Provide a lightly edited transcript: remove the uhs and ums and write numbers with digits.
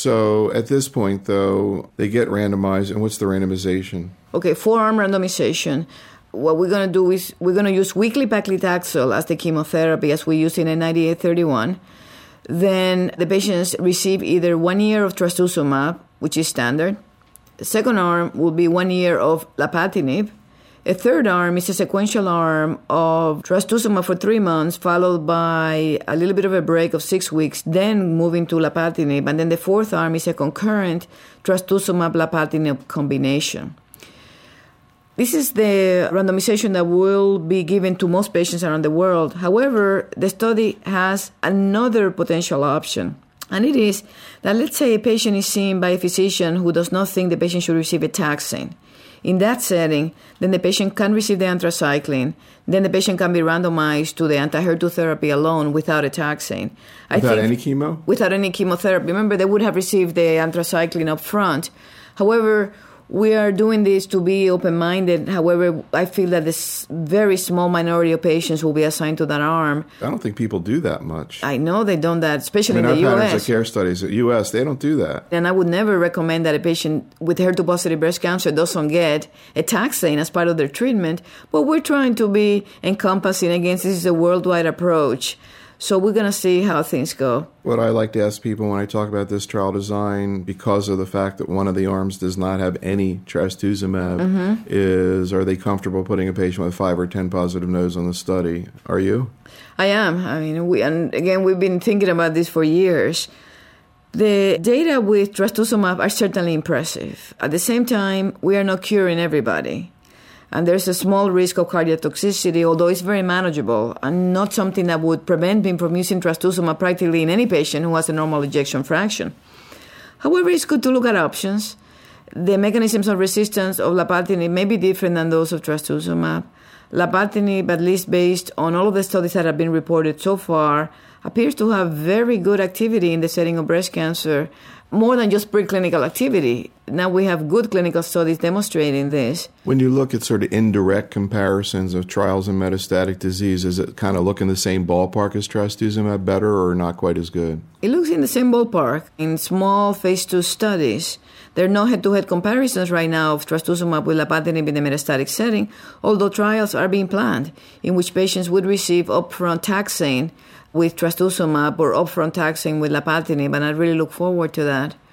So at this point, though, they get randomized, and what's the randomization? Okay, 4-arm randomization. What we're going to do is we're going to use weekly paclitaxel as the chemotherapy as we use in a 9831. Then the patients receive either 1 year of trastuzumab, which is standard. The second arm will be 1 year of lapatinib. A third arm is a sequential arm of trastuzumab for 3 months, followed by a little bit of a break of 6 weeks, then moving to lapatinib. And then the fourth arm is a concurrent trastuzumab-lapatinib combination. This is the randomization that will be given to most patients around the world. However, the study has another potential option. And it is that let's say a patient is seen by a physician who does not think the patient should receive a taxane. In that setting, then the patient can receive the anthracycline. Then the patient can be randomized to the anti-HER2 therapy alone without a taxane. Without any chemo? Without any chemotherapy. Remember, they would have received the anthracycline up front. However, we are doing this to be open-minded. However, I feel that this very small minority of patients will be assigned to that arm. I don't think people do that much. I know they don't that, especially in the U.S. Our patterns of care studies in the U.S., they don't do that. And I would never recommend that a patient with HER2-positive breast cancer doesn't get a taxane as part of their treatment. But we're trying to be encompassing against this is a worldwide approach. So we're going to see how things go. What I like to ask people when I talk about this trial design, because of the fact that one of the arms does not have any trastuzumab, is are they comfortable putting a patient with 5 or 10 positive nodes on the study? Are you? I am. I mean, we've been thinking about this for years. The data with trastuzumab are certainly impressive. At the same time, we are not curing everybody. And there's a small risk of cardiac toxicity, although it's very manageable and not something that would prevent me from using trastuzumab practically in any patient who has a normal ejection fraction. However, it's good to look at options. The mechanisms of resistance of lapatinib may be different than those of trastuzumab. Lapatinib, at least based on all of the studies that have been reported so far, appears to have very good activity in the setting of breast cancer, more than just preclinical activity. Now we have good clinical studies demonstrating this. When you look at sort of indirect comparisons of trials in metastatic disease, is it kind of look in the same ballpark as trastuzumab, better or not quite as good? It looks in the same ballpark. In small phase 2 studies, there are no head-to-head comparisons right now of trastuzumab with lapatinib in the metastatic setting, although trials are being planned in which patients would receive upfront taxane with trastuzumab or upfront taxane with lapatinib, and I really look forward to that.